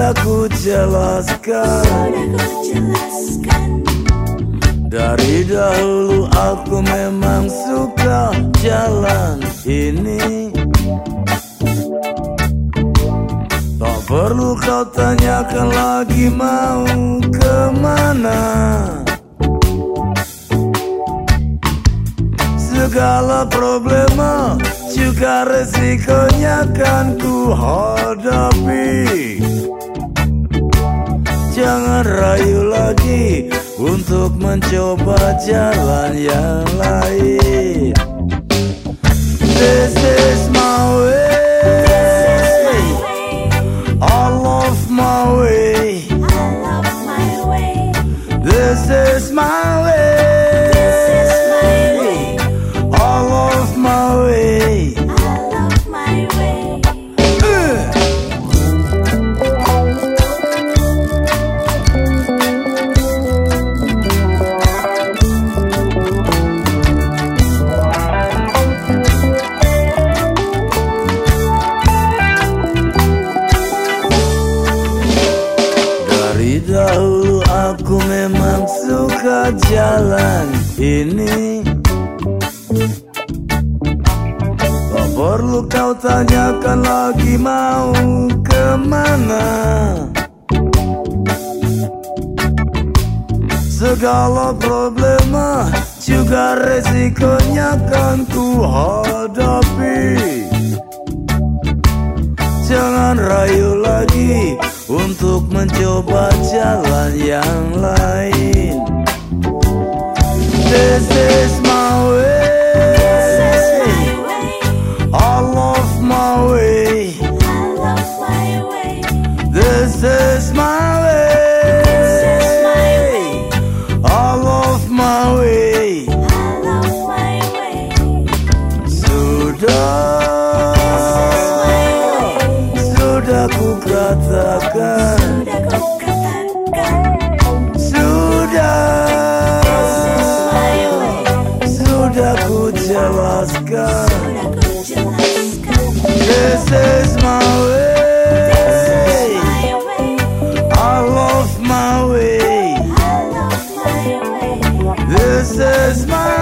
Sudah ku jelaskan, dari dahulu aku memang suka jalan ini. Tak perlu kau tanyakan lagi mau kemana. Segala problema juga resikonya kan ku hadapi. Jangan rayu lagi untuk mencoba jalan yang lain. This is my way, I love my way, this is my way, I love my way. Dari dahulu aku memang suka jalan ini. Tak perlu kau tanyakan lagi mau kemana. Segala problema juga resikonya kan ku hadapi. Jangan rayu lagi untuk mencoba jalan yang lain. This is my way, I love my way, this is my way, I love my way. Sudah ku katakan, sudah ku jelaskan. This is my way, I love my way, this is my